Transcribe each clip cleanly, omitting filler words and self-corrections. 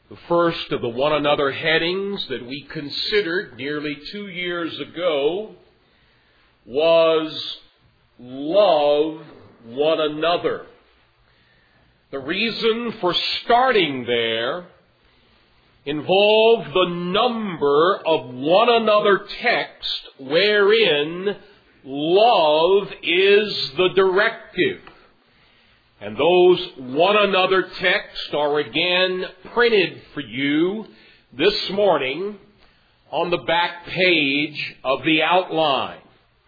The first of the one another headings that we considered nearly 2 years ago was love one another. The reason for starting there involved the number of one another texts wherein love is the directive. And those one another texts are again printed for you this morning on the back page of the outline.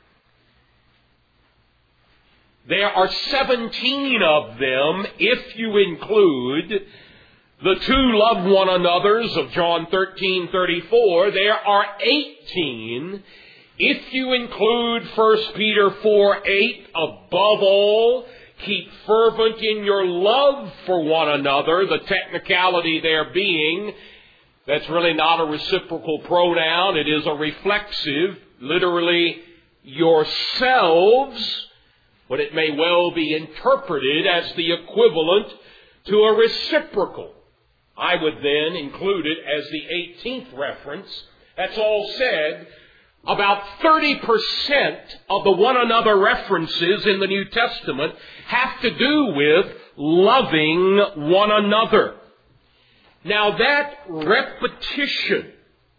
There are 17 of them if you include the two love one another's of John 13:34. There are 18 if you include 1 Peter 4:8. Above all, keep fervent in your love for one another. The technicality there being, that's really not a reciprocal pronoun. It is a reflexive, literally yourselves, but it may well be interpreted as the equivalent to a reciprocal. I would then include it as the 18th reference. That's all said. About 30% of the one another references in the New Testament have to do with loving one another. Now that repetition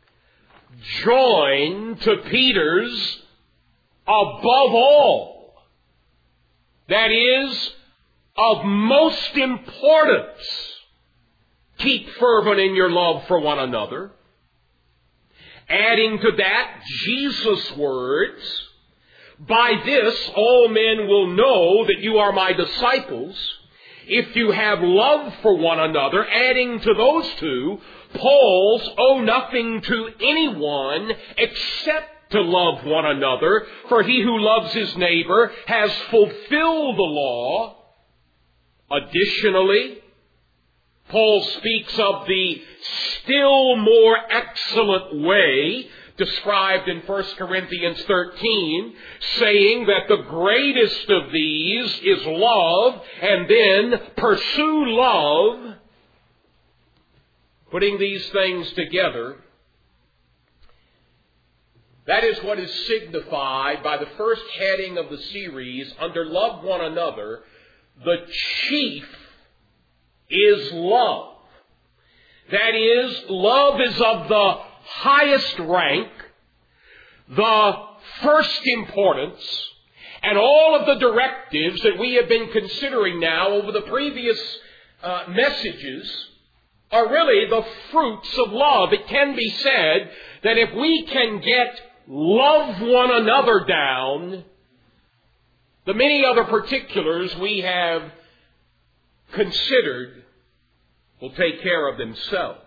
joined to Peter's above all, that is, of most importance, keep fervent in your love for one another. Adding to that, Jesus' words, by this all men will know that you are my disciples, if you have love for one another. Adding to those two, Paul's owe nothing to anyone except to love one another, for he who loves his neighbor has fulfilled the law. Additionally, Paul speaks of the still more excellent way described in 1 Corinthians 13, saying that the greatest of these is love, and then pursue love. Putting these things together, that is what is signified by the first heading of the series under Love One Another. The chief is love. That is, love is of the highest rank, the first importance, and all of the directives that we have been considering now over the previous messages are really the fruits of love. It can be said that if we can get love one another down, the many other particulars we have considered will take care of themselves.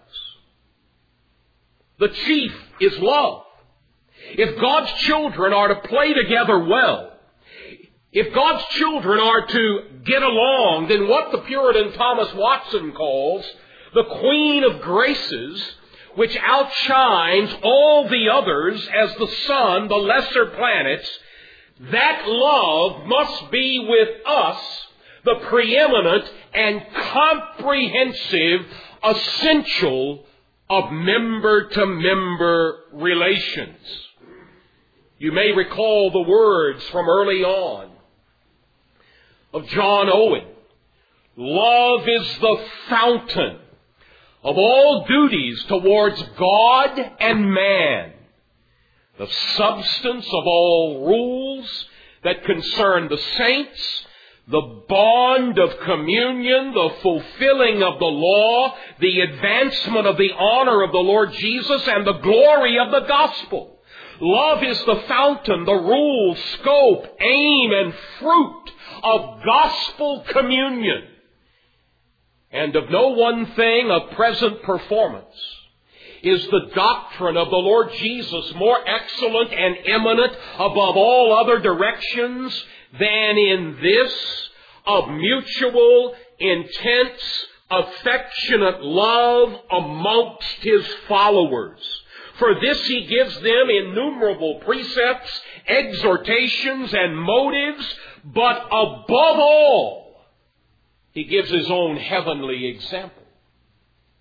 The chief is love. If God's children are to play together well, if God's children are to get along, then what the Puritan Thomas Watson calls the Queen of Graces, which outshines all the others as the sun, the lesser planets, that love must be with us the preeminent and comprehensive essential of member-to-member relations. You may recall the words from early on of John Owen. Love is the fountain of all duties towards God and man, the substance of all rules that concern the saints, the bond of communion, the fulfilling of the law, the advancement of the honor of the Lord Jesus, and the glory of the gospel. Love is the fountain, the rule, scope, aim, and fruit of gospel communion. And of no one thing of present performance is the doctrine of the Lord Jesus more excellent and eminent above all other directions than in this of mutual, intense, affectionate love amongst His followers. For this He gives them innumerable precepts, exhortations, and motives, but above all, He gives His own heavenly example.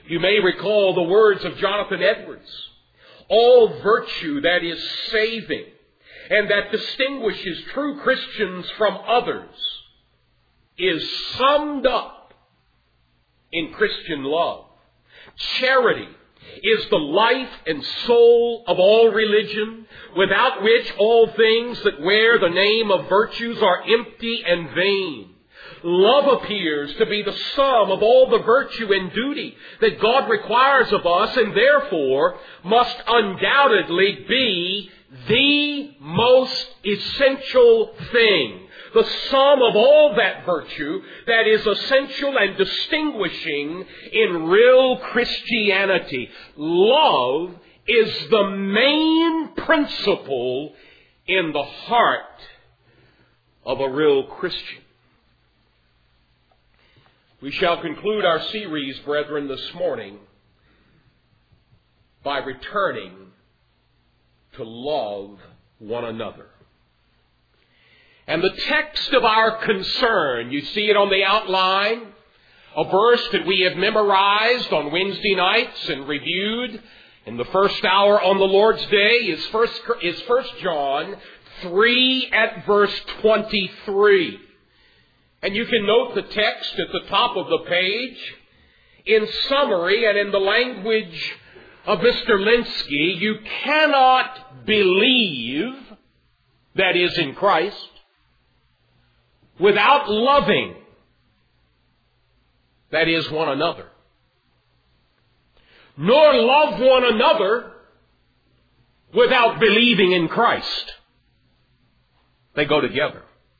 You may recall the words of Jonathan Edwards. All virtue that is saving and that distinguishes true Christians from others is summed up in Christian love. Charity is the life and soul of all religion, without which all things that wear the name of virtues are empty and vain. Love appears to be the sum of all the virtue and duty that God requires of us, and therefore must undoubtedly be the most essential thing. The sum of all that virtue that is essential and distinguishing in real Christianity. Love is the main principle in the heart of a real Christian. We shall conclude our series, brethren, this morning by returning to love one another. And the text of our concern, you see it on the outline, a verse that we have memorized on Wednesday nights and reviewed in the first hour on the Lord's Day, is 1 John 3 at verse 23. And you can note the text at the top of the page. In summary, and in the language of Mr. Linsky, you cannot believe, that is in Christ, without loving, that is one another. Nor love one another without believing in Christ. They go together.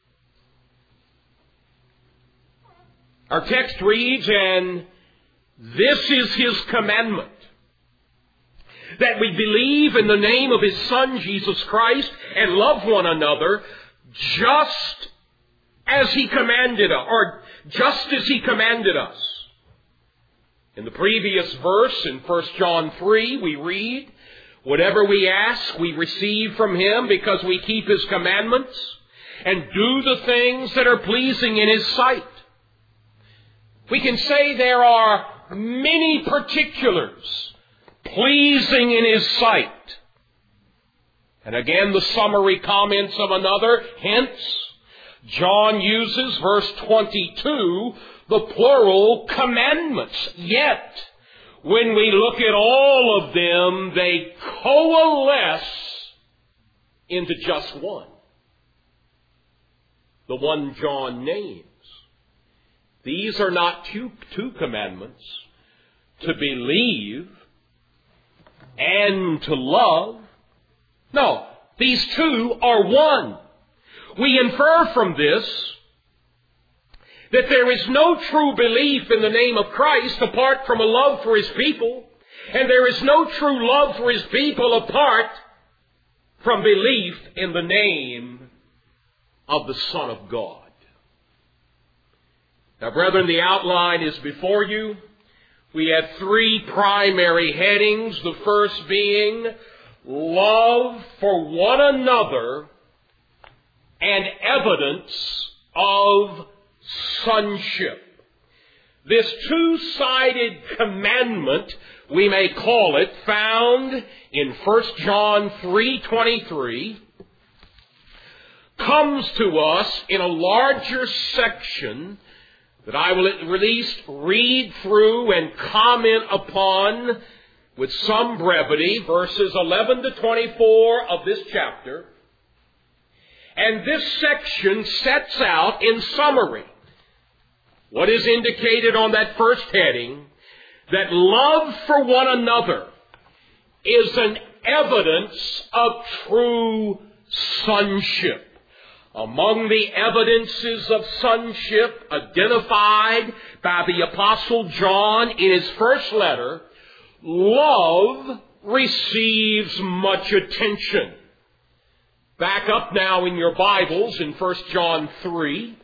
Our text reads, and this is His commandment, that we believe in the name of His Son, Jesus Christ, and love one another just as He commanded us, or just as He commanded us. In the previous verse, in 1 John 3, we read, whatever we ask, we receive from Him because we keep His commandments and do the things that are pleasing in His sight. We can say there are many particulars pleasing in His sight. And again, the summary comments of another. Hence, John uses, verse 22, the plural commandments. Yet, when we look at all of them, they coalesce into just one. The one John names. These are not two commandments, to believe and to love. No, these two are one. We infer from this that there is no true belief in the name of Christ apart from a love for His people, and there is no true love for His people apart from belief in the name of the Son of God. Now, brethren, the outline is before you. We have three primary headings. The first being love for one another and evidence of sonship. This two-sided commandment, we may call it, found in 1 John 3:23, comes to us in a larger section that I will at least read through and comment upon with some brevity, verses 11 to 24 of this chapter. And this section sets out in summary what is indicated on that first heading, that love for one another is an evidence of true sonship. Among the evidences of sonship identified by the Apostle John in his first letter, love receives much attention. Back up now in your Bibles in 1 John 3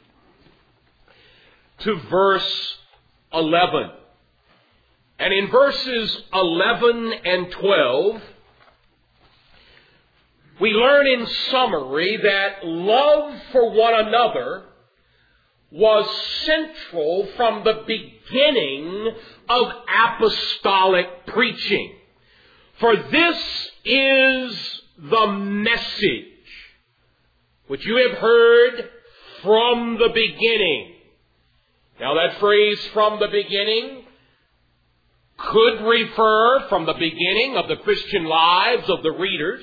to verse 11. And in verses 11 and 12, we learn in summary that love for one another was central from the beginning of apostolic preaching. For this is the message which you have heard from the beginning. Now that phrase, from the beginning, could refer from the beginning of the Christian lives of the readers.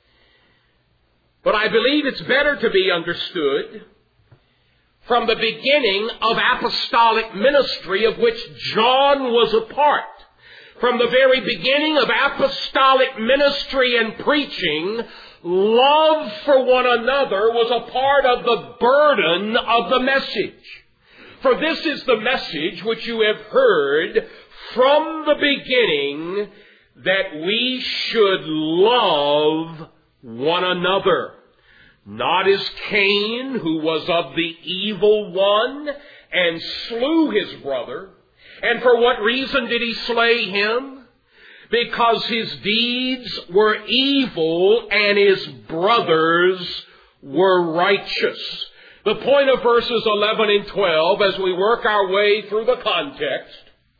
But I believe it's better to be understood from the beginning of apostolic ministry of which John was a part. From the very beginning of apostolic ministry and preaching, love for one another was a part of the burden of the message. For this is the message which you have heard from the beginning, that we should love one another. Not as Cain, who was of the evil one and slew his brother. And for what reason did he slay him? Because his deeds were evil and his brothers were righteous. The point of verses 11 and 12, as we work our way through the context,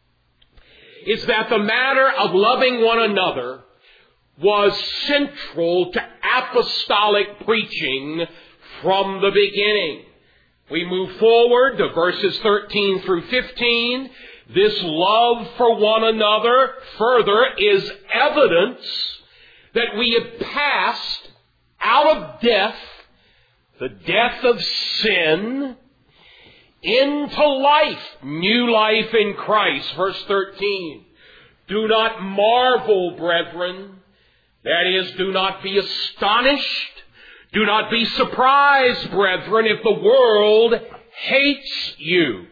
is that the matter of loving one another was central to apostolic preaching from the beginning. We move forward to verses 13 through 15. This love for one another further is evidence that we have passed out of death, the death of sin, into life, new life in Christ. Verse 13. Do not marvel, brethren. That is, do not be astonished. Do not be surprised, brethren, if the world hates you.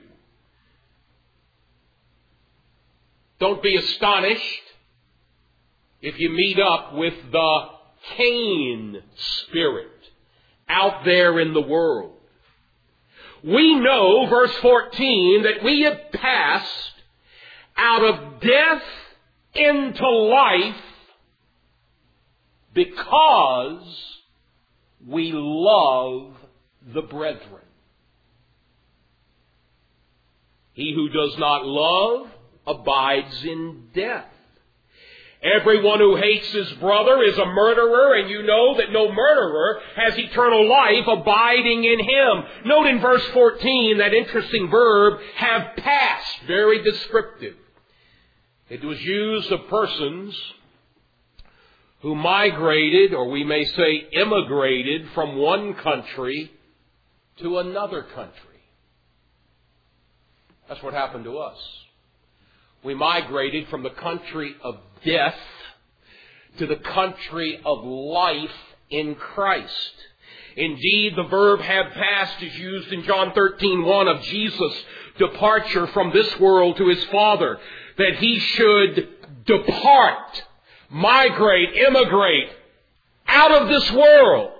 Don't be astonished if you meet up with the Cain spirit out there in the world. We know, verse 14, that we have passed out of death into life because we love the brethren. He who does not love abides in death. Everyone who hates his brother is a murderer, and you know that no murderer has eternal life abiding in him. Note in verse 14 that interesting verb, have passed, very descriptive. It was used of persons who migrated, or we may say immigrated, from one country to another country. That's what happened to us. We migrated from the country of death to the country of life in Christ. Indeed, the verb have passed is used in John 13:1 of Jesus' departure from this world to his Father, that he should depart, migrate, immigrate out of this world.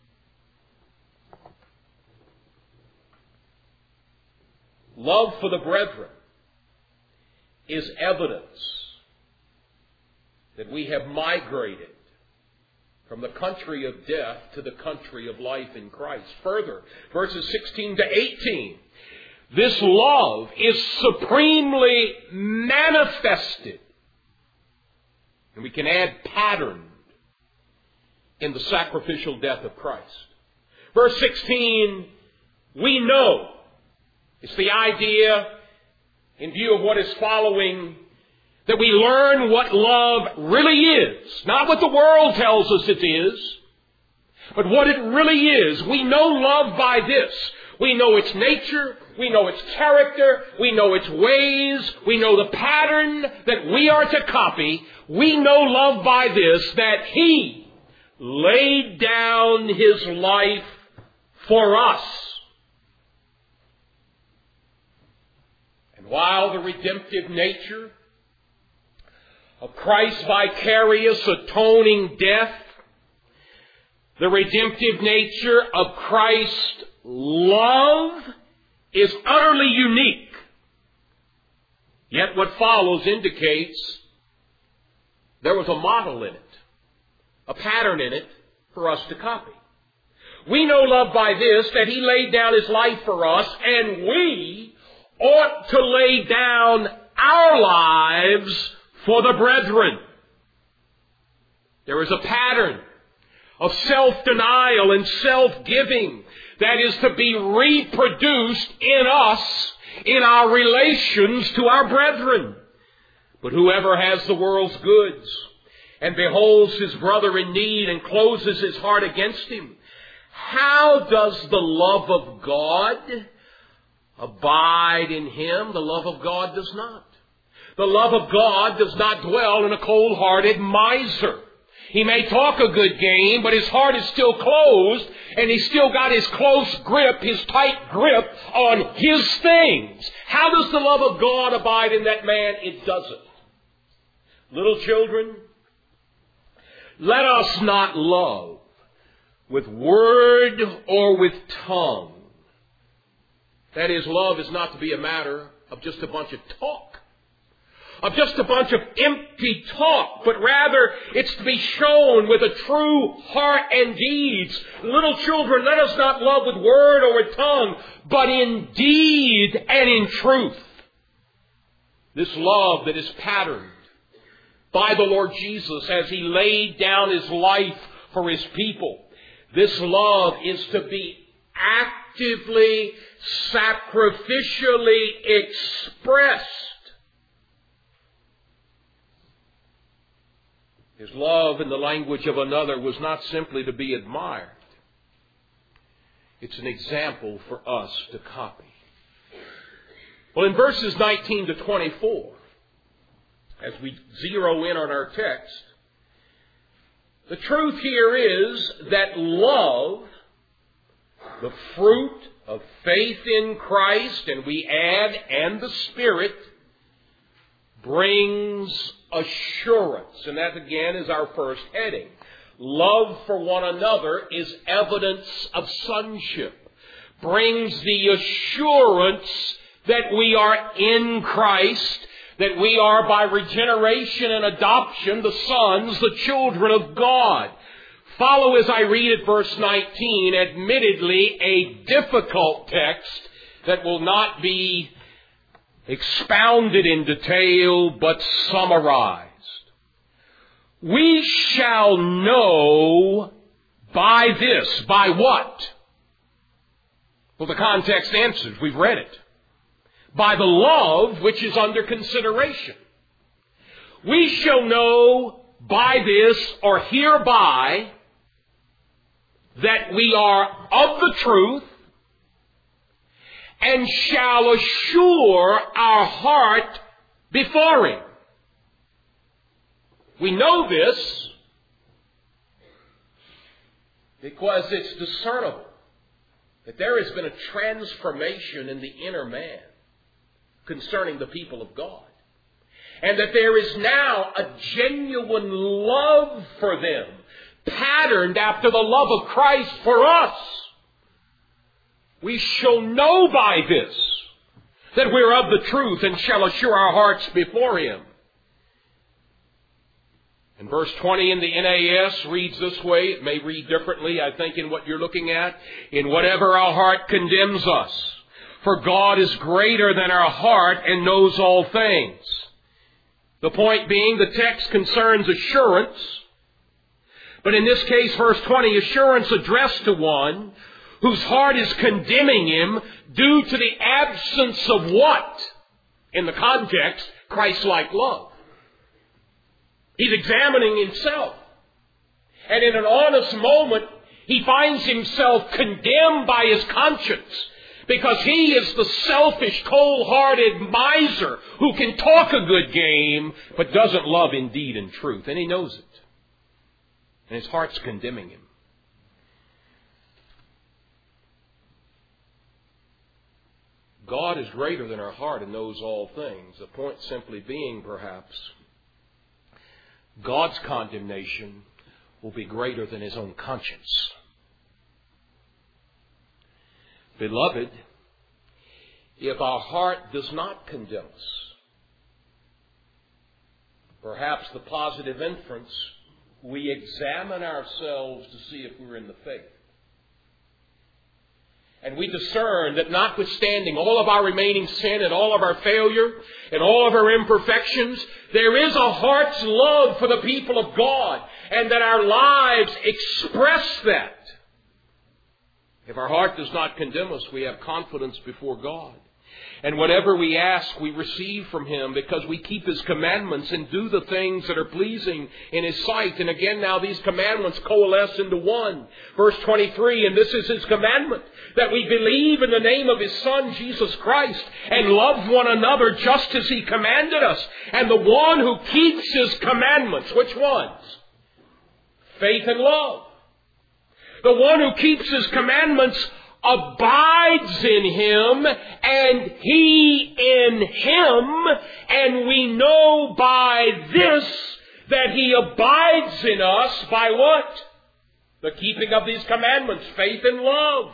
Love for the brethren is evidence that we have migrated from the country of death to the country of life in Christ. Further, verses 16 to 18, this love is supremely manifested, and we can add patterned, in the sacrificial death of Christ. Verse 16, we know. It's the idea, in view of what is following, that we learn what love really is. Not what the world tells us it is, but what it really is. We know love by this. We know its nature. We know its character. We know its ways. We know the pattern that we are to copy. We know love by this, that He laid down His life for us. And while the redemptive nature of Christ's vicarious atoning death, the redemptive nature of Christ's love is utterly unique, yet what follows indicates there was a model in it, a pattern in it for us to copy. We know love by this, that He laid down His life for us, and we ought to lay down our lives for the brethren. There is a pattern of self-denial and self-giving that is to be reproduced in us in our relations to our brethren. But whoever has the world's goods and beholds his brother in need and closes his heart against him, how does the love of God abide in him? The love of God does not. The love of God does not dwell in a cold-hearted miser. He may talk a good game, but his heart is still closed, and he's still got his close grip, his tight grip on his things. How does the love of God abide in that man? It doesn't. Little children, let us not love with word or with tongue. That is, love is not to be a matter of just a bunch of talk, of just a bunch of empty talk, but rather it's to be shown with a true heart and deeds. Little children, let us not love with word or with tongue, but in deed and in truth. This love that is patterned by the Lord Jesus as He laid down His life for His people. This love is to be actively, sacrificially expressed. His love in the language of another was not simply to be admired. It's an example for us to copy. Well, in verses 19 to 24, as we zero in on our text, the truth here is that love, the fruit of faith in Christ, and we add, and the Spirit, brings assurance. And that again is our first heading. Love for one another is evidence of sonship. Brings the assurance that we are in Christ, that we are by regeneration and adoption the sons, the children of God. Follow as I read at verse 19, admittedly a difficult text that will not be expounded in detail, but summarized. We shall know by this. By what? Well, the context answers. We've read it. By the love which is under consideration. We shall know by this, or hereby, that we are of the truth, and shall assure our heart before Him. We know this because it's discernible that there has been a transformation in the inner man concerning the people of God. And that there is now a genuine love for them, patterned after the love of Christ for us. We shall know by this that we're of the truth and shall assure our hearts before Him. And verse 20 in the NAS reads this way. It may read differently, I think, in what you're looking at. In whatever our heart condemns us. For God is greater than our heart and knows all things. The point being, the text concerns assurance. But in this case, verse 20, assurance addressed to one whose heart is condemning him due to the absence of what? In the context, Christ-like love. He's examining himself. And in an honest moment, he finds himself condemned by his conscience because he is the selfish, cold-hearted miser who can talk a good game but doesn't love in deed and truth. And he knows it. And his heart's condemning him. God is greater than our heart and knows all things. The point simply being, perhaps, God's condemnation will be greater than His own conscience. Beloved, if our heart does not condemn us, perhaps the positive inference, we examine ourselves to see if we're in the faith. And we discern that notwithstanding all of our remaining sin and all of our failure and all of our imperfections, there is a heart's love for the people of God, and that our lives express that. If our heart does not condemn us, we have confidence before God. And whatever we ask, we receive from Him, because we keep His commandments and do the things that are pleasing in His sight. And again, now these commandments coalesce into one. Verse 23, and this is His commandment, that we believe in the name of His Son, Jesus Christ, and love one another just as He commanded us. And the one who keeps His commandments, which ones? Faith and love. The one who keeps His commandments abides in Him, and He in him, and we know by this that He abides in us by what? The keeping of these commandments, faith and love.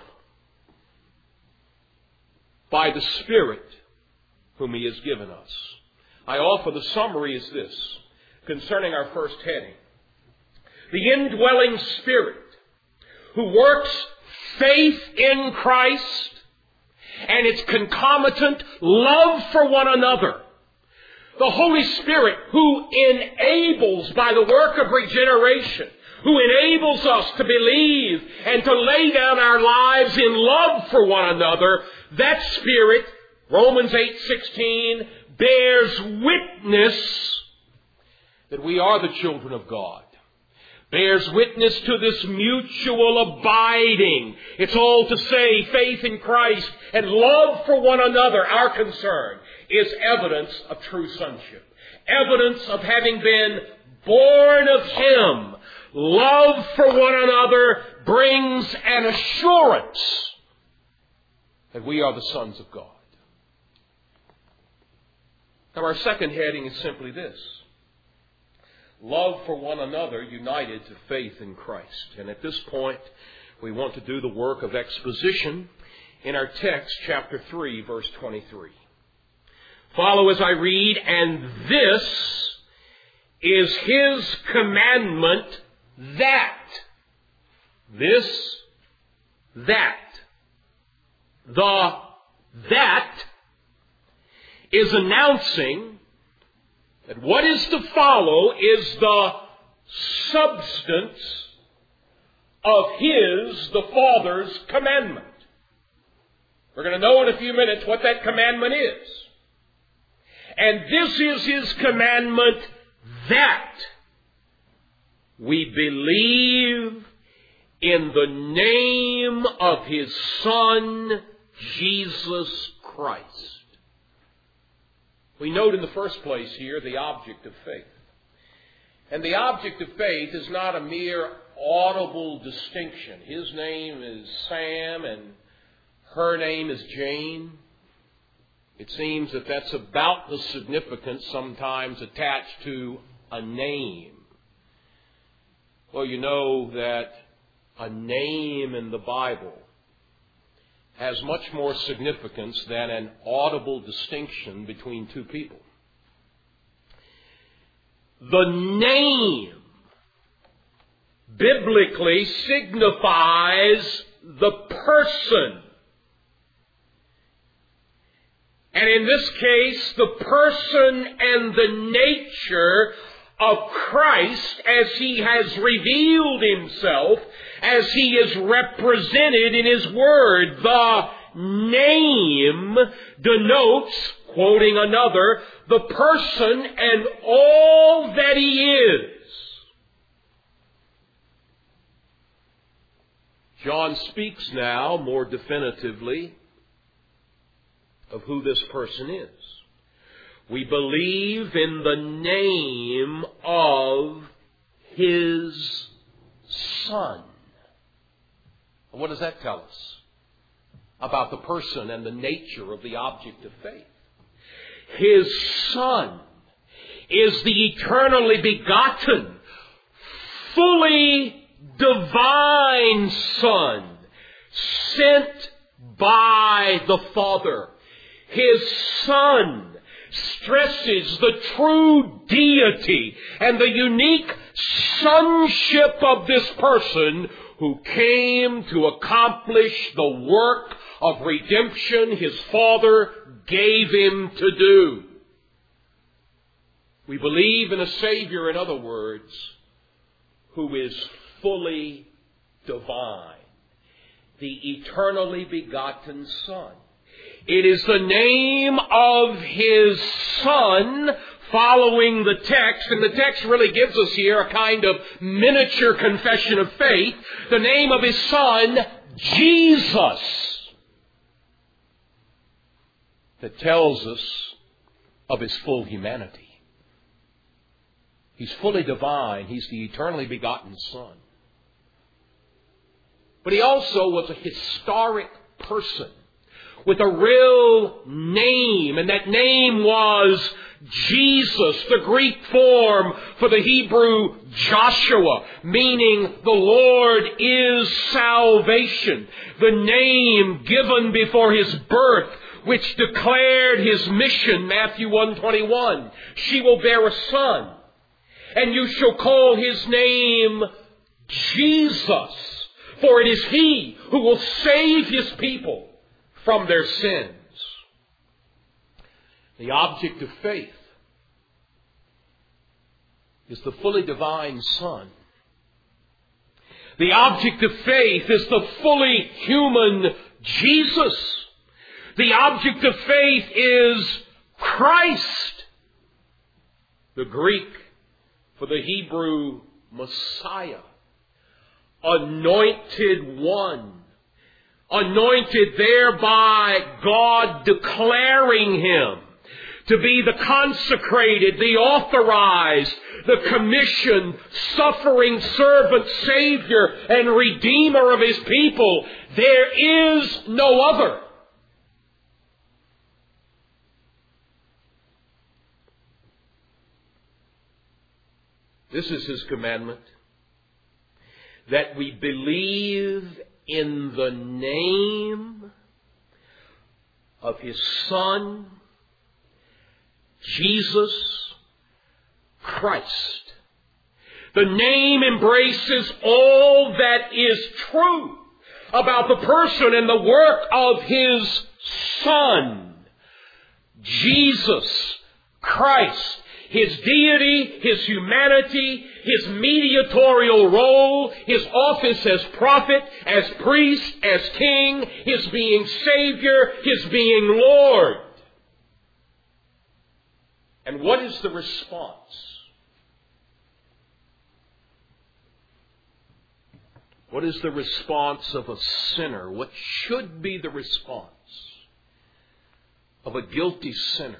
By the Spirit whom He has given us. I offer the summary is this, concerning our first heading. The indwelling Spirit who works faith in Christ and its concomitant love for one another. The Holy Spirit who enables by the work of regeneration, who enables us to believe and to lay down our lives in love for one another. That Spirit, Romans 8:16, bears witness that we are the children of God. Bears witness to this mutual abiding. It's all to say faith in Christ and love for one another, our concern, is evidence of true sonship. Evidence of having been born of Him. Love for one another brings an assurance that we are the sons of God. Now our second heading is simply this. Love for one another united to faith in Christ. And at this point, we want to do the work of exposition in our text, chapter 3, verse 23. Follow as I read, and this is His commandment that. This, that. The that is announcing that what is to follow is the substance of His, the Father's, commandment. We're going to know in a few minutes what that commandment is. And this is His commandment that we believe in the name of His Son, Jesus Christ. We note in the first place here the object of faith. And the object of faith is not a mere audible distinction. His name is Sam and her name is Jane. It seems that that's about the significance sometimes attached to a name. Well, you know that a name in the Bible has much more significance than an audible distinction between two people. The name biblically signifies the person. And in this case, the person and the nature of Christ as He has revealed Himself, as He is represented in His Word. The name denotes, quoting another, the person and all that He is. John speaks now more definitively of who this person is. We believe in the name of His Son. What does that tell us about the person and the nature of the object of faith? His Son is the eternally begotten, fully divine Son, sent by the Father. His Son stresses the true deity and the unique sonship of this person who came to accomplish the work of redemption His Father gave Him to do. We believe in a Savior, in other words, who is fully divine, the eternally begotten Son. It is the name of His Son following the text, and the text really gives us here a kind of miniature confession of faith. The name of His Son, Jesus, that tells us of His full humanity. He's fully divine. He's the eternally begotten Son. But He also was a historic person with a real name, and that name was Jesus, the Greek form for the Hebrew Joshua, meaning the Lord is salvation. The name given before His birth, which declared His mission, Matthew 1:21. She will bear a son, and you shall call His name Jesus, for it is He who will save His people from their sins. The object of faith is the fully divine Son. The object of faith is the fully human Jesus. The object of faith is Christ, the Greek for the Hebrew Messiah, anointed one. Anointed there by God declaring Him to be the consecrated, the authorized, the commissioned, suffering servant, Savior, and Redeemer of His people. There is no other. This is His commandment, that we believe in the name of His Son, Jesus Christ. The name embraces all that is true about the person and the work of His Son, Jesus Christ. His deity, His humanity, His mediatorial role, His office as prophet, as priest, as king, His being Savior, His being Lord. And what is the response? What is the response of a sinner? What should be the response of a guilty sinner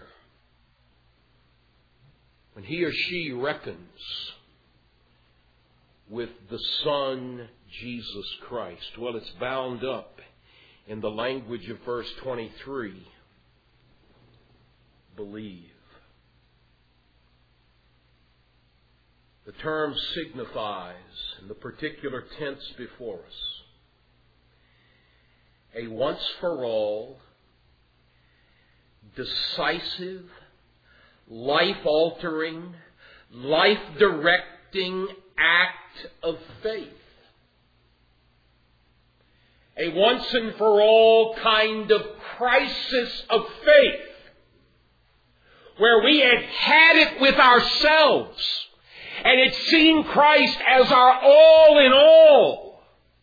when he or she reckons with the Son, Jesus Christ? Well, it's bound up in the language of verse 23. Believe. The term signifies, in the particular tense before us, a once-for-all, decisive, life-altering, life-directing act of faith. A once-and-for-all kind of crisis of faith, where we had it with ourselves and had seen Christ as our all in all.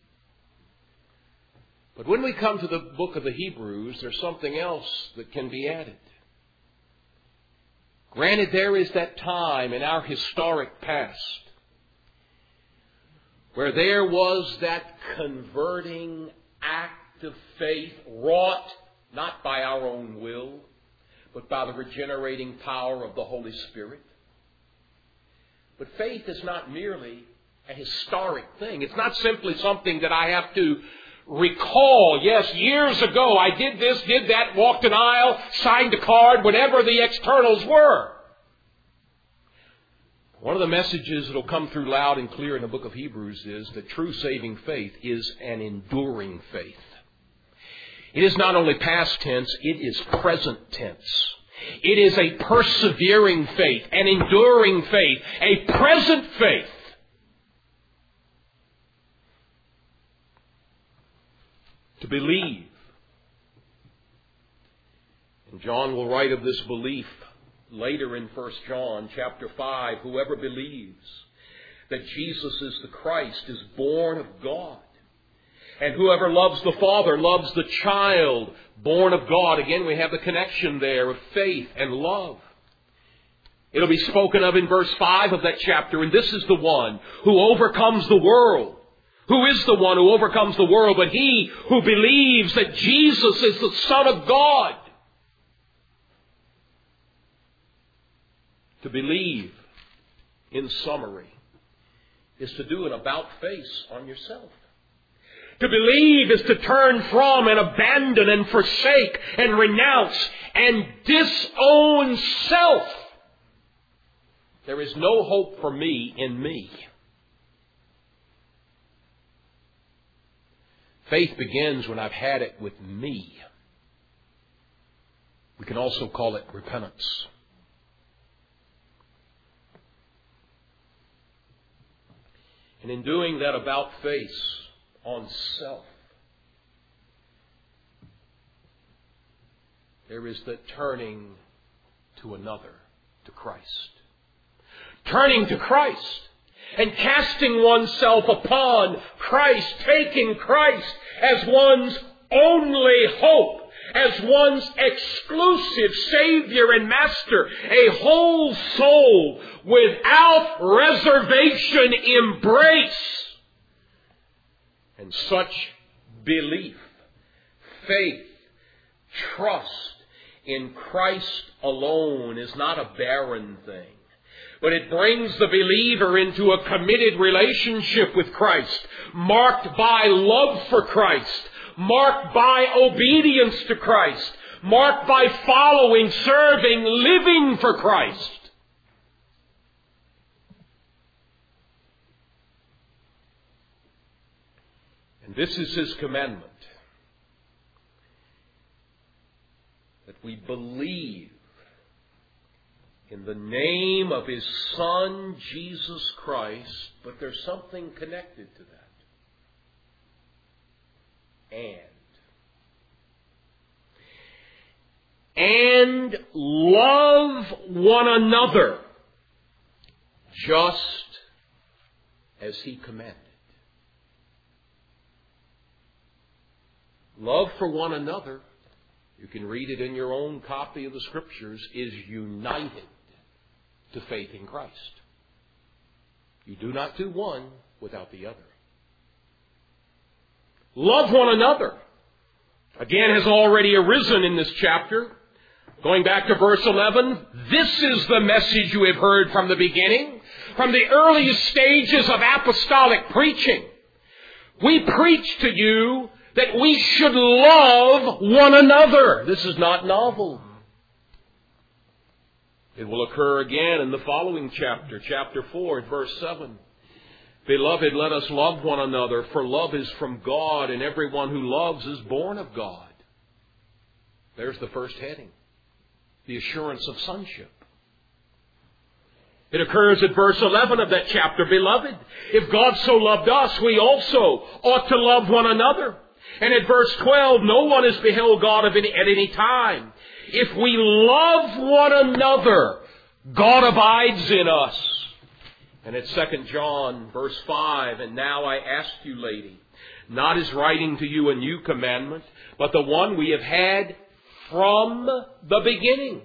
But when we come to the book of the Hebrews, there's something else that can be added. Granted, there is that time in our historic past where there was that converting act of faith wrought not by our own will, but by the regenerating power of the Holy Spirit. But faith is not merely a historic thing. It's not simply something that I have to recall. Yes, years ago I did this, did that, walked an aisle, signed a card, whatever the externals were. One of the messages that will come through loud and clear in the book of Hebrews is that true saving faith is an enduring faith. It is not only past tense, it is present tense. It is a persevering faith, an enduring faith, a present faith. To believe. And John will write of this belief later in 1 John chapter 5. Whoever believes that Jesus is the Christ is born of God. And whoever loves the Father loves the child born of God. Again, we have the connection there of faith and love. It'll be spoken of in verse 5 of that chapter. And this is the one who overcomes the world. Who is the one who overcomes the world? But he who believes that Jesus is the Son of God. To believe, in summary, is to do an about-face on yourself. To believe is to turn from and abandon and forsake and renounce and disown self. There is no hope for me in me. Faith begins when I've had it with me. We can also call it repentance. And in doing that about face on self, there is the turning to another, to Christ. Turning to Christ and casting oneself upon Christ, taking Christ as one's only hope, as one's exclusive Savior and Master, a whole soul without reservation embrace. And such belief, faith, trust in Christ alone is not a barren thing, but it brings the believer into a committed relationship with Christ, marked by love for Christ, marked by obedience to Christ, marked by following, serving, living for Christ. And this is His commandment, that we believe in the name of His Son, Jesus Christ, but there's something connected to that. And love one another just as He commanded. Love for one another, you can read it in your own copy of the Scriptures, is united to faith in Christ. You do not do one without the other. Love one another, again, has already arisen in this chapter. Going back to verse 11, this is the message you have heard from the beginning, from the earliest stages of apostolic preaching. We preach to you that we should love one another. This is not novel. It will occur again in the following chapter, chapter 4, verse 7. Beloved, let us love one another, for love is from God, and everyone who loves is born of God. There's the first heading, the assurance of sonship. It occurs at verse 11 of that chapter. Beloved, if God so loved us, we also ought to love one another. And at verse 12, no one has beheld God at any time. If we love one another, God abides in us. And at 2 John, verse 5, and now I ask you, lady, not as writing to you a new commandment, but the one we have had from the beginning,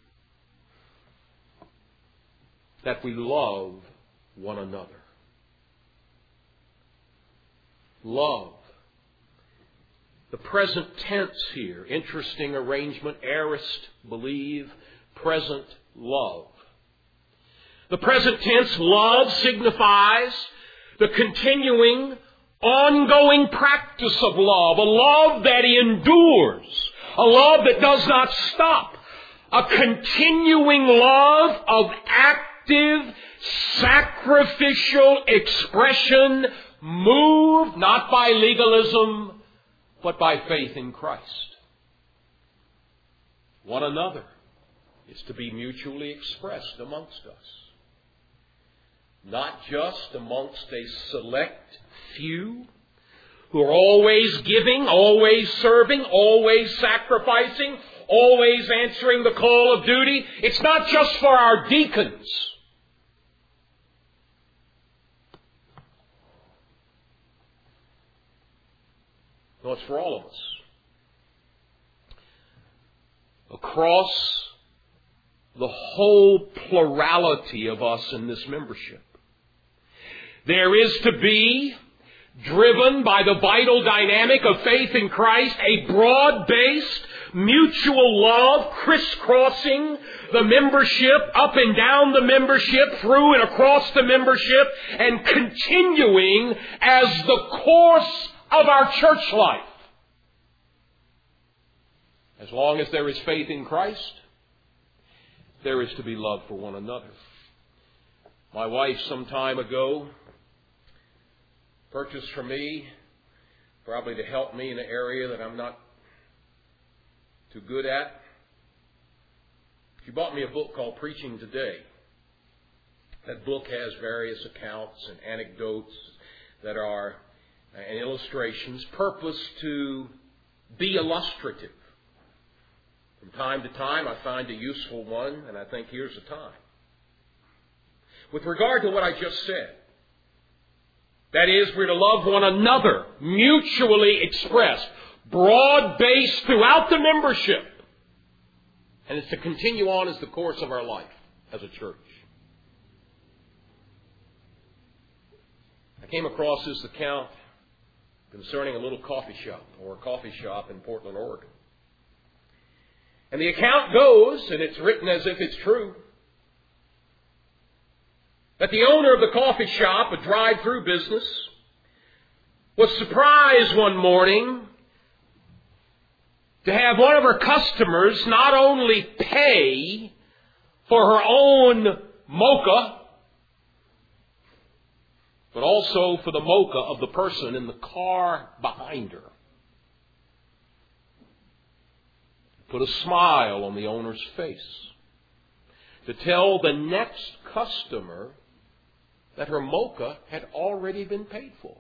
that we love one another. Love. The present tense here, interesting arrangement, aorist, believe, present, love. The present tense, love, signifies the continuing, ongoing practice of love, a love that endures, a love that does not stop, a continuing love of active, sacrificial expression, moved not by legalism, but by faith in Christ. One another is to be mutually expressed amongst us. Not just amongst a select few who are always giving, always serving, always sacrificing, always answering the call of duty. It's not just for our deacons. No, it's for all of us. Across the whole plurality of us in this membership. There is to be, driven by the vital dynamic of faith in Christ, a broad-based mutual love crisscrossing the membership, up and down the membership, through and across the membership, and continuing as the course of our church life. As long as there is faith in Christ, there is to be love for one another. My wife, some time ago, purchased for me, probably to help me in an area that I'm not too good at. She bought me a book called Preaching Today. That book has various accounts and anecdotes that are and illustrations purposed to be illustrative. From time to time, I find a useful one, and I think here's the time. With regard to what I just said, that is, we're to love one another, mutually expressed, broad-based throughout the membership. And it's to continue on as the course of our life as a church. I came across this account concerning a little coffee shop, or a coffee shop in Portland, Oregon. And the account goes, and it's written as if it's true, that the owner of the coffee shop, a drive-through business, was surprised one morning to have one of her customers not only pay for her own mocha, but also for the mocha of the person in the car behind her. Put a smile on the owner's face to tell the next customer that her mocha had already been paid for.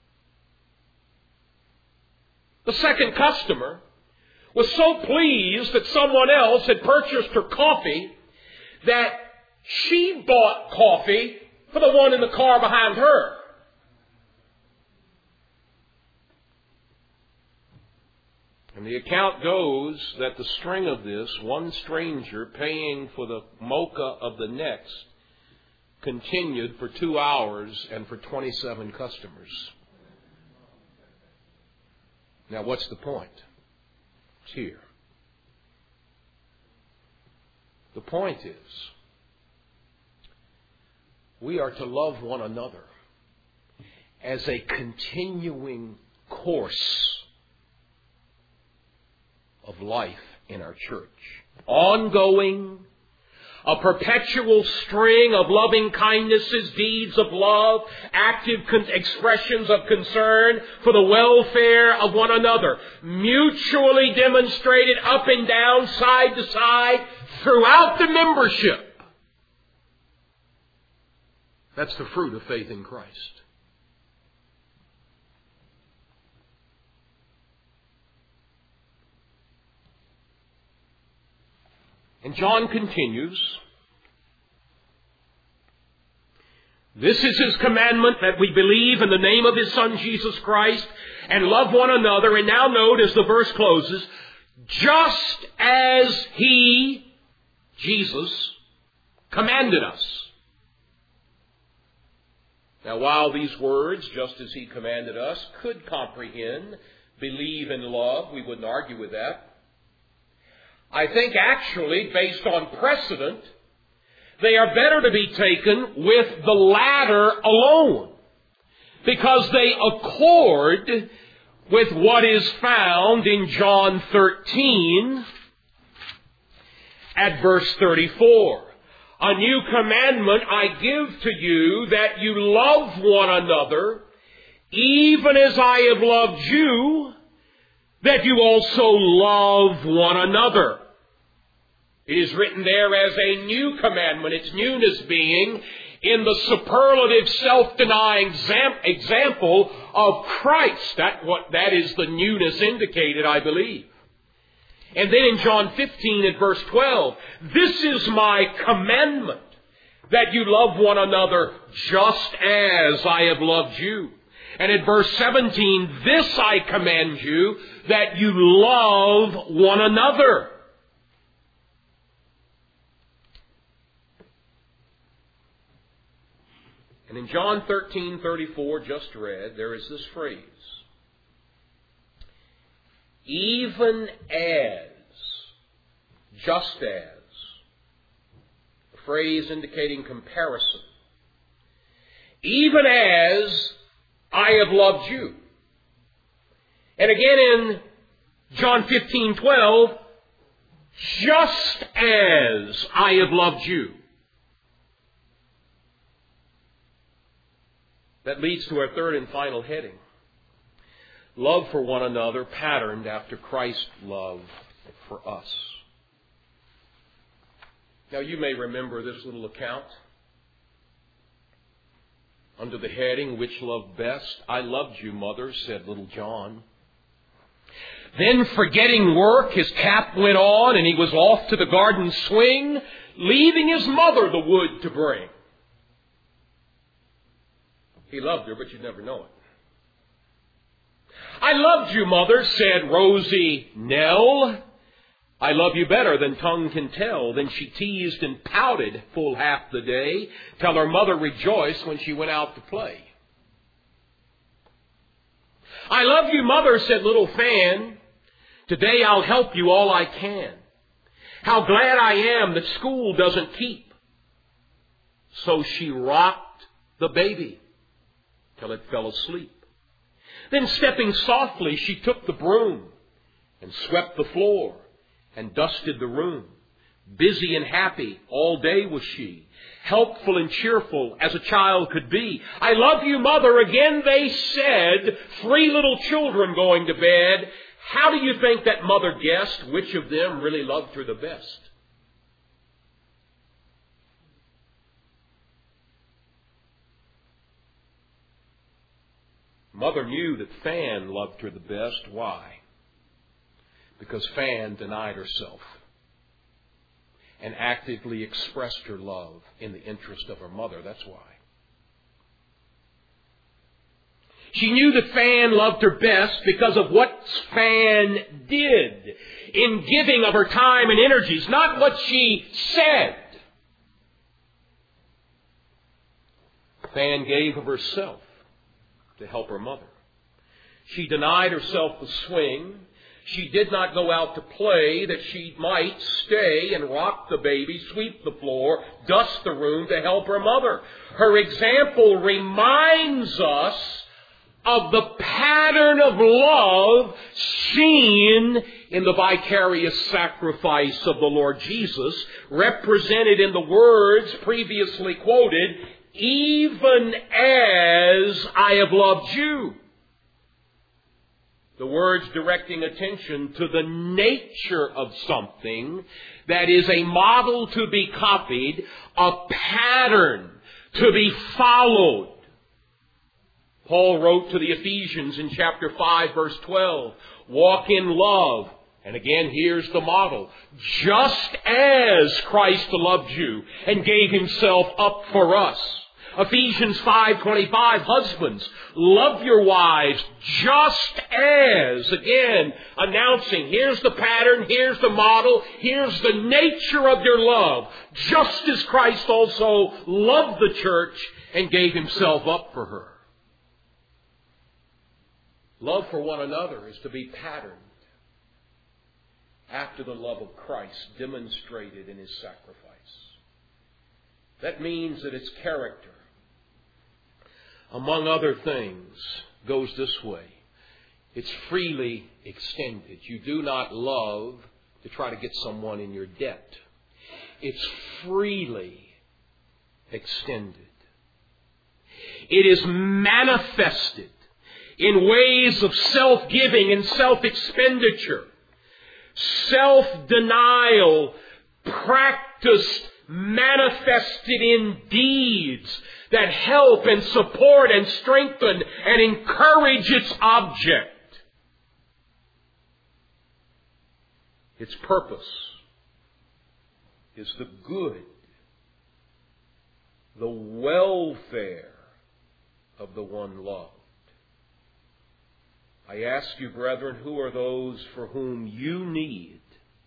The second customer was so pleased that someone else had purchased her coffee that she bought coffee for the one in the car behind her. And the account goes that the string of this, one stranger paying for the mocha of the next, continued for 2 hours and for 27 customers. Now, what's the point? It's here. The point is, we are to love one another as a continuing course of life in our church. Ongoing, a perpetual string of loving kindnesses, deeds of love, active expressions of concern for the welfare of one another, mutually demonstrated up and down, side to side, throughout the membership. That's the fruit of faith in Christ. And John continues, this is his commandment, that we believe in the name of his Son Jesus Christ and love one another. And now note, as the verse closes, just as he, Jesus, commanded us. Now, while these words, just as he commanded us, could comprehend, believe and love, we wouldn't argue with that. I think actually, based on precedent, they are better to be taken with the latter alone, because they accord with what is found in John 13 at verse 34. A new commandment I give to you, that you love one another, even as I have loved you, that you also love one another. It is written there as a new commandment. Its newness being, in the superlative self-denying example of Christ. That is the newness indicated, I believe. And then in John 15 at verse 12, this is my commandment, that you love one another just as I have loved you. And at verse 17, this I command you, that you love one another. And in John 13:34, just read, there is this phrase, even as, just as, a phrase indicating comparison. Even as I have loved you. And again in John 15:12, just as I have loved you. That leads to our third and final heading. Love for one another patterned after Christ's love for us. Now you may remember this little account under the heading, which loved best? I loved you, mother, said little John. Then forgetting work, his cap went on and he was off to the garden swing, leaving his mother the wood to bring. He loved her, but you'd never know it. I loved you, mother, said Rosie Nell. I love you better than tongue can tell. Then she teased and pouted full half the day, till her mother rejoiced when she went out to play. I love you, mother, said little Fan. Today I'll help you all I can. How glad I am that school doesn't keep. So she rocked the baby till it fell asleep. Then stepping softly, she took the broom and swept the floor and dusted the room. Busy and happy all day was she, helpful and cheerful as a child could be. I love you, mother, again they said, 3 little children going to bed. How do you think that mother guessed which of them really loved her the best? Mother knew that Fan loved her the best. Why? Because Fan denied herself and actively expressed her love in the interest of her mother. That's why. She knew that Fan loved her best because of what Fan did in giving of her time and energies, not what she said. Fan gave of herself to help her mother. She denied herself the swing. She did not go out to play that she might stay and rock the baby, sweep the floor, dust the room to help her mother. Her example reminds us of the pattern of love seen in the vicarious sacrifice of the Lord Jesus, represented in the words previously quoted, even as I have loved you. The words directing attention to the nature of something that is a model to be copied, a pattern to be followed. Paul wrote to the Ephesians in chapter 5, verse 12, walk in love. And again, here's the model. Just as Christ loved you and gave himself up for us. Ephesians 5:25, husbands, love your wives just as, again, announcing, here's the pattern, here's the model, here's the nature of your love. Just as Christ also loved the church and gave himself up for her. Love for one another is to be patterned after the love of Christ demonstrated in his sacrifice. That means that its character, among other things, goes this way. It's freely extended. You do not love to try to get someone in your debt. It's freely extended. It is manifested in ways of self-giving and self-expenditure, self-denial practiced manifested in deeds that help and support and strengthen and encourage its object. Its purpose is the good, the welfare of the one loved. I ask you, brethren, who are those for whom you need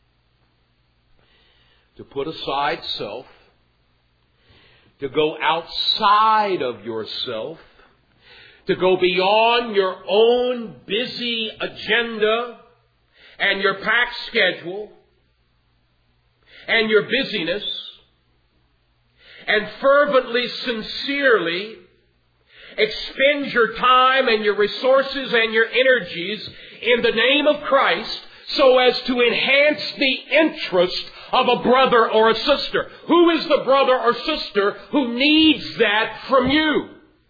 to put aside self, to go outside of yourself, to go beyond your own busy agenda and your packed schedule and your busyness, and fervently, sincerely expend your time and your resources and your energies in the name of Christ so as to enhance the interest of a brother or a sister. Who is the brother or sister who needs that from you?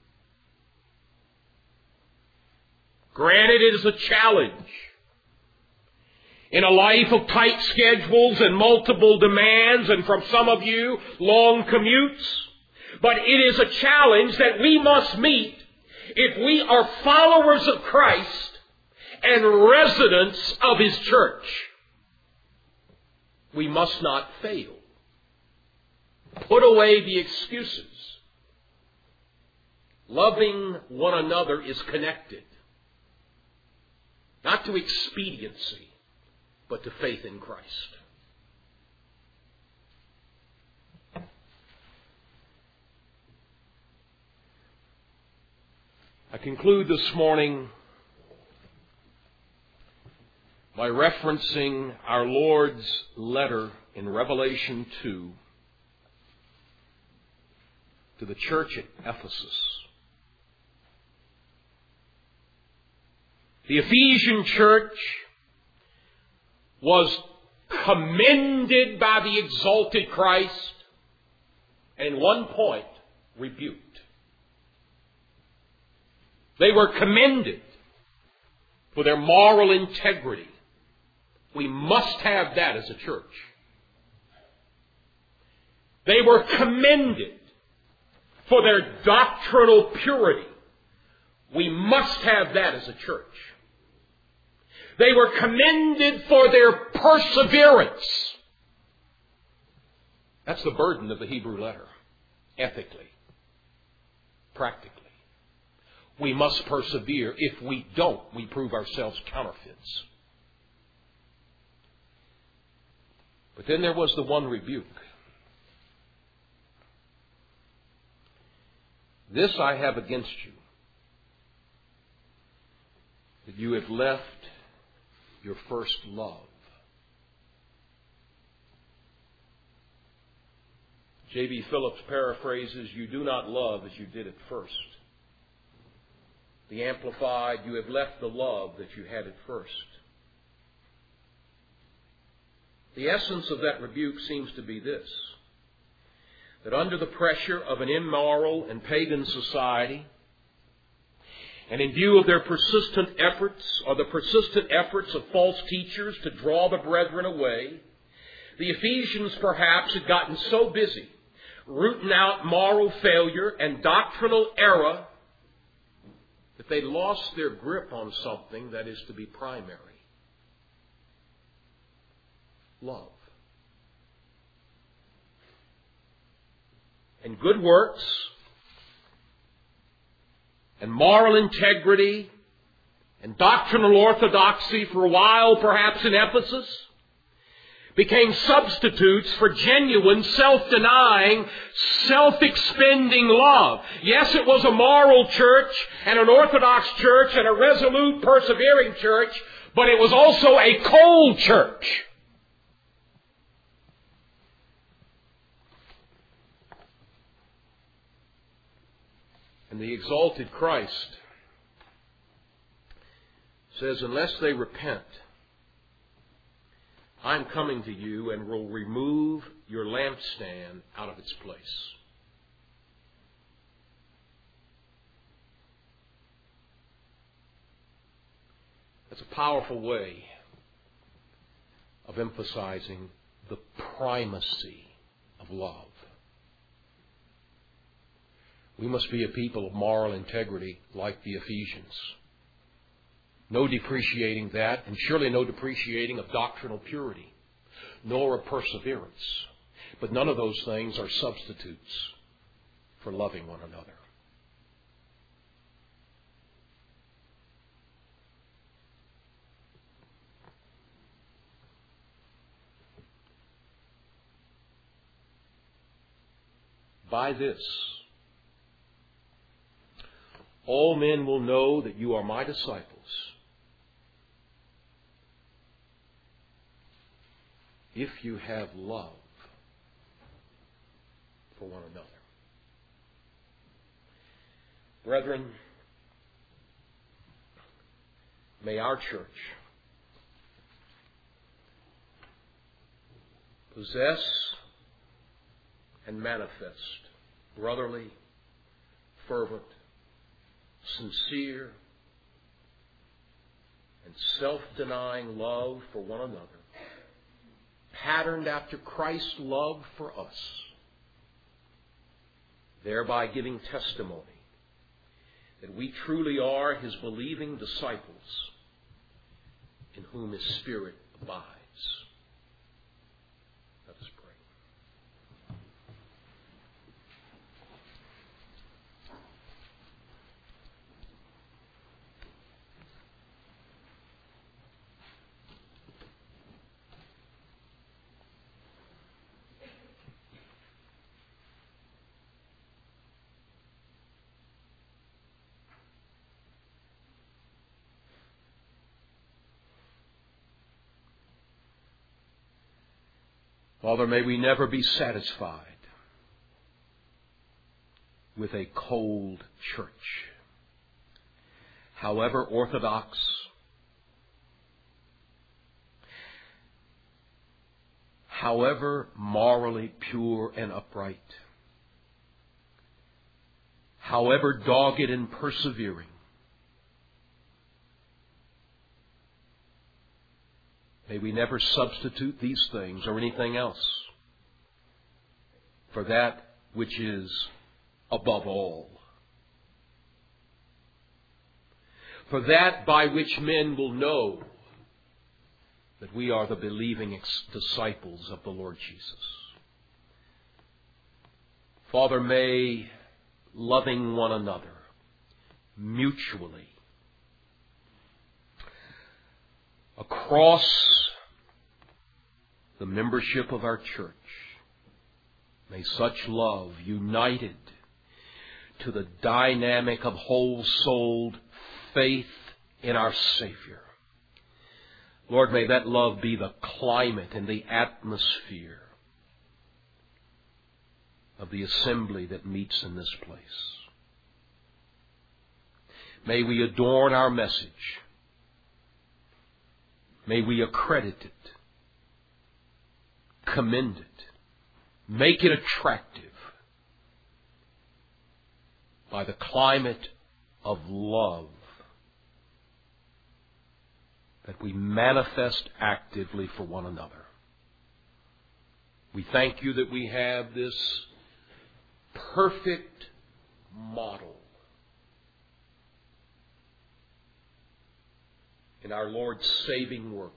Granted, it is a challenge. In a life of tight schedules and multiple demands, and from some of you, long commutes, but it is a challenge that we must meet if we are followers of Christ and residents of His church. We must not fail. Put away the excuses. Loving one another is connected, not to expediency, but to faith in Christ. I conclude this morning by referencing our Lord's letter in Revelation 2 to the church at Ephesus. The Ephesian church was commended by the exalted Christ, and at one point rebuked. They were commended for their moral integrity. We must have that as a church. They were commended for their doctrinal purity. We must have that as a church. They were commended for their perseverance. That's the burden of the Hebrew letter. Ethically, practically. We must persevere. If we don't, we prove ourselves counterfeits. But then there was the one rebuke. This I have against you, that you have left your first love. J.B. Phillips paraphrases, you do not love as you did at first. The Amplified, you have left the love that you had at first. The essence of that rebuke seems to be this, that under the pressure of an immoral and pagan society, and in view of their persistent efforts, or the persistent efforts of false teachers to draw the brethren away, the Ephesians perhaps had gotten so busy rooting out moral failure and doctrinal error that they lost their grip on something that is to be primary. Love. And good works and moral integrity and doctrinal orthodoxy for a while, perhaps in Ephesus, became substitutes for genuine, self-denying, self-expending love. Yes, it was a moral church and an orthodox church and a resolute, persevering church, but it was also a cold church. And the exalted Christ says, unless they repent, I'm coming to you and will remove your lampstand out of its place. That's a powerful way of emphasizing the primacy of love. We must be a people of moral integrity like the Ephesians. No depreciating that, and surely no depreciating of doctrinal purity, nor of perseverance. But none of those things are substitutes for loving one another. By this, all men will know that you are my disciples, if you have love for one another. Brethren, may our church possess and manifest brotherly, fervent, sincere, and self-denying love for one another, patterned after Christ's love for us, thereby giving testimony that we truly are His believing disciples in whom His Spirit abides. Let us pray. Father, may we never be satisfied with a cold church, however orthodox, however morally pure and upright, however dogged and persevering. May we never substitute these things or anything else for that which is above all. For that by which men will know that we are the believing disciples of the Lord Jesus. Father, may loving one another mutually across the membership of our church, may such love united to the dynamic of whole-souled faith in our Savior. Lord, may that love be the climate and the atmosphere of the assembly that meets in this place. May we adorn our message. May we accredit it, commend it, make it attractive by the climate of love that we manifest actively for one another. We thank you that we have this perfect model in our Lord's saving work,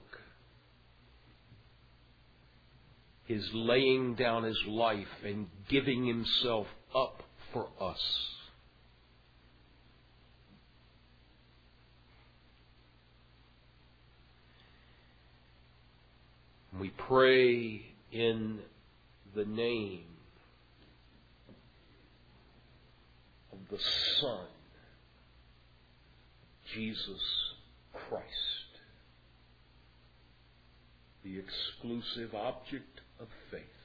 His laying down His life and giving Himself up for us. We pray in the name of the Son, Jesus Christ, the exclusive object of faith.